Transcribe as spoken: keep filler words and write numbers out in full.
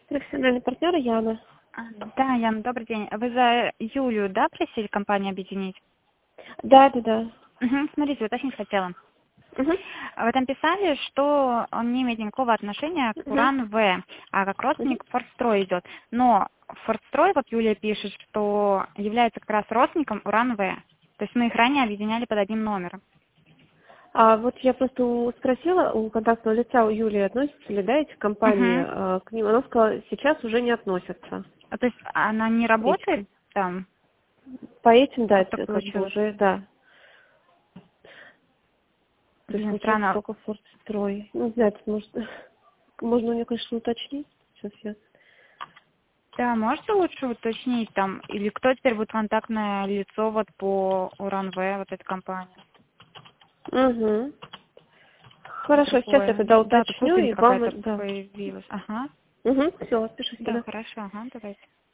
Профессиональный партнер Яна. А, Да, Яна, добрый день. Вы за Юлю, да, просили компанию объединить? Да, да, да. Угу, смотрите, уточнить хотела. Угу. Вы там писали, что он не имеет никакого отношения к Угу. Уран-В, а как Угу. родственник Форстрой идет. Но Форстрой, вот Юлия пишет, что является как раз родственником Уран-В. То есть мы их ранее объединяли под одним номером. А вот я просто у- спросила у контактного лица, у Юлии, относятся ли, да, эти компании Угу. э, к ним. Она сказала, сейчас уже не относятся. То есть она не работает Эти. там? По этим, да, Как так это как бы получилось? уже, да. То есть, Блин, получается, странно. только Форстрой. Ну, не знаю, это может... Можно у нее, конечно, уточнить. Сейчас я... Да, можете лучше уточнить там, или кто теперь будет контактное лицо вот по Уран-В, вот этой компании? Угу. Хорошо, сейчас я Такое. тогда Да, тут уточню и путаница вам... какая-то Да. появилась. Ага. Угу, все, пишите, Да, да. хорошо, ага, давайте.